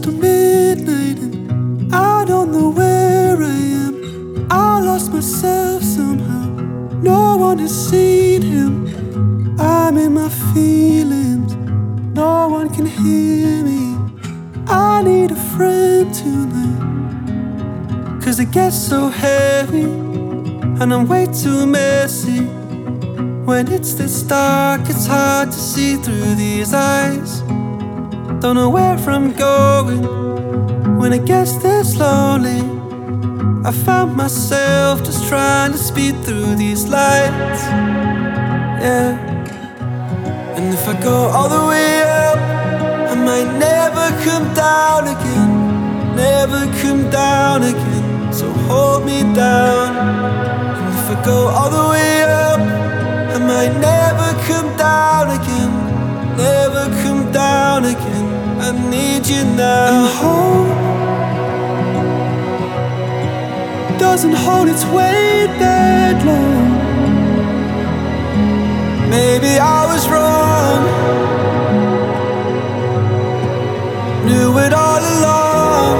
to midnight and I don't know where I am. I lost myself somehow, no one has seen him. I'm in my feelings, no one can hear me. I need a friend tonight, 'cause it gets so heavy and I'm way too messy. When it's this dark, it's hard to see through these eyes. Don't know where I'm going when it gets this lonely. I found myself just trying to speed through these lights, yeah. And if I go all the way up, I might never come down again, never come down again. So hold me down. And if I go all the way up, I might never come down again, never come down again. I need you now. And hope doesn't hold its weight that long. Maybe I was wrong, knew it all along.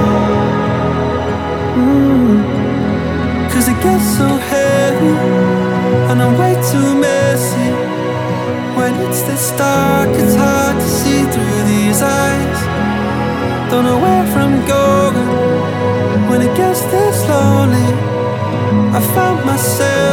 'Cause it gets so heavy and I'm way too messy. When it's this dark, it's hard to see through these eyes. Don't know where I'm going when it gets this lonely. I found myself